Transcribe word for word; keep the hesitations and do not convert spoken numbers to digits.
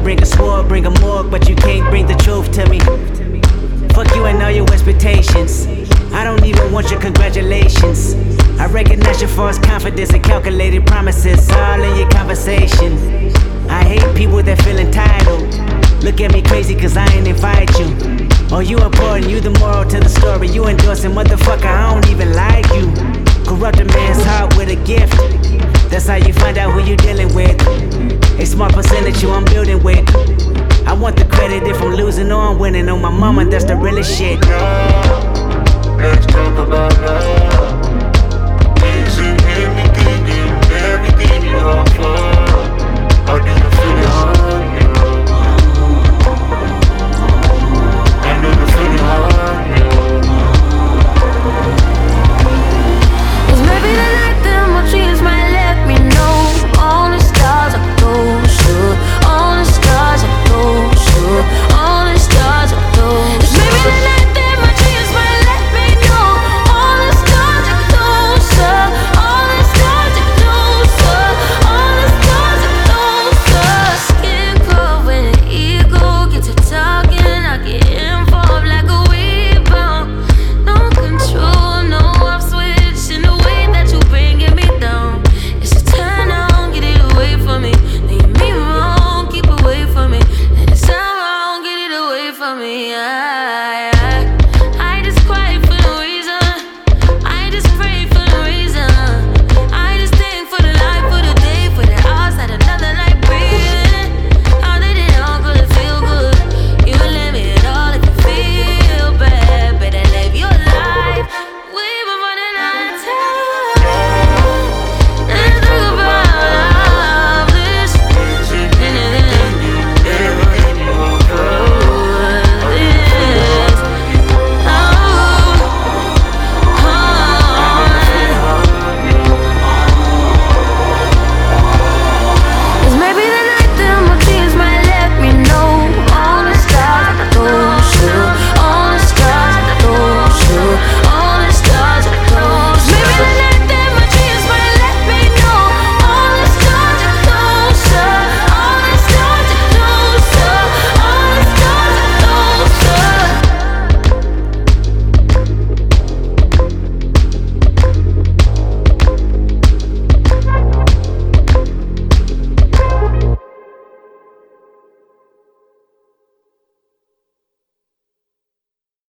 bring a sword, bring a morgue, but you can't bring the truth to me. Fuck you and all your expectations. I don't even want your congratulations. I recognize your false confidence and calculated promises all in your conversation. I hate people that feel entitled. Look at me crazy cause I ain't invite you. Oh, you important, you the moral to the story. You endorsing, motherfucker, I don't even like you. Corrupt a man's heart with a gift. That's how you find out who you dealing with. A small percentage you I'm building with. I want the credit if I'm losing or I'm winning. On my mama, that's the realest shit. Let's talk about love.